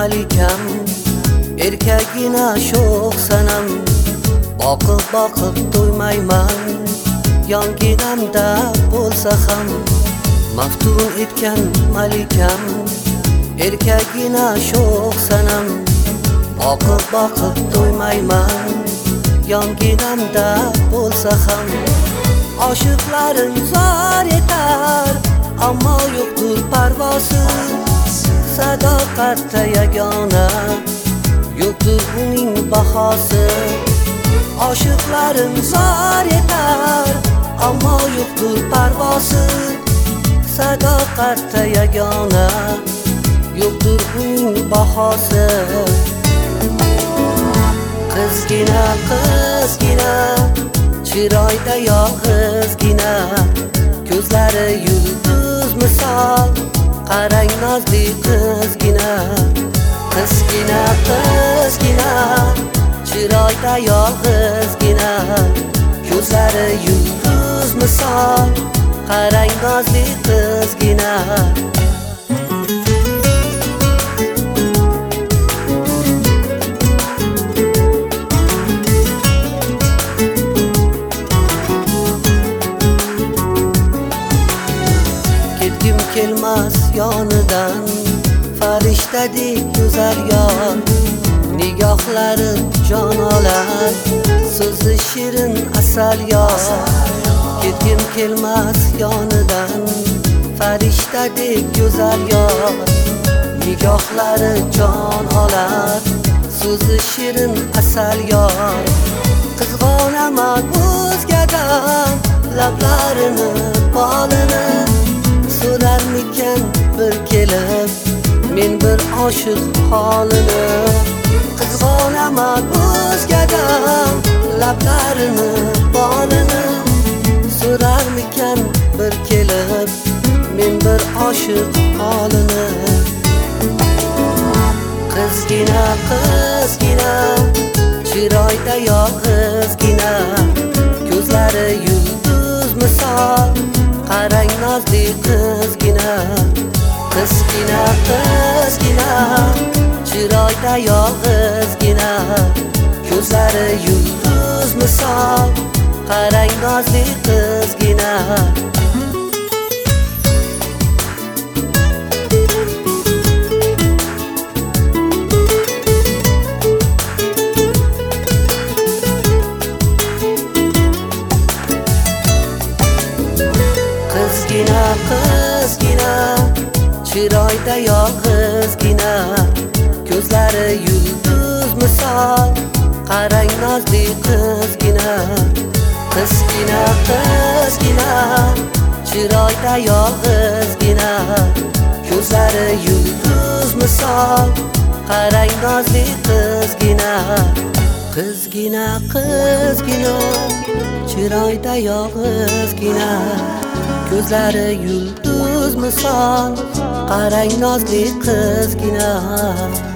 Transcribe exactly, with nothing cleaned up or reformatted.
malikam, erkagina sho'x sanam. Boqib boqib to'ymayman, yonginamda bo'lsa ham. Maftun etgan malikam, erkagina sho'x sanam. Boqib boqib to'ymayman, yonginamda bo'lsa ham. Oshiqlarim zor etar, ammo yo'qdir parvosi. Sadoqatda yagona, yo'qdir buning bahosi. Oshiqlarim zor etar, ammo yo'qdir parvosi. Sadoqatda yagona, yo'qdir buning bahosi. Qizgina, qizgina, chiroyda yolg'izgina, ko'zlari yulduz misol, qarang nozli qizgina. Qizgina, qizgina, chiroyda yolg'izgina, ko'zlari yulduz misol, qarang nozli qizgina. Ketgim kelmas yonidan, farishtadek go'zal yor. Nigohlari jon olar, so'zi shirin asal yor. Ketgim kelmas yonidan, farishtadek go'zal yor. Nigohlari jon olar, so'zi shirin asal yor. Qizg'onaman o'zgadan, lablarini bolini. So'rarmikan bir kelib, men bir oshiq holini. Qizg'onaman o'zgadan, lablarini bolini. So'rarmikan bir kelib, men bir oshiq holini. Qizgina, qizgina, chiroyda yolg'izgina, ko'zlari yulduz misol, qarang nozli qizgina. Qizgina, qizgina, chiroyda yolg'izgina, ko'zlari yulduz misol, qarang nozli qizgina. Qizgina, qizgina, chiroyda yolg'izgina, ko'zlari yulduz misol, qarang nozli qizgina. Qizgina, qizgina, chiroyda yolg'izgina, ko'zlari yulduz misol, qarang nozli qizgina. Qizgina, qizgina, chiroyda yolg'izgina, ko'zlari yulduz misol, qarang nozli qizgina.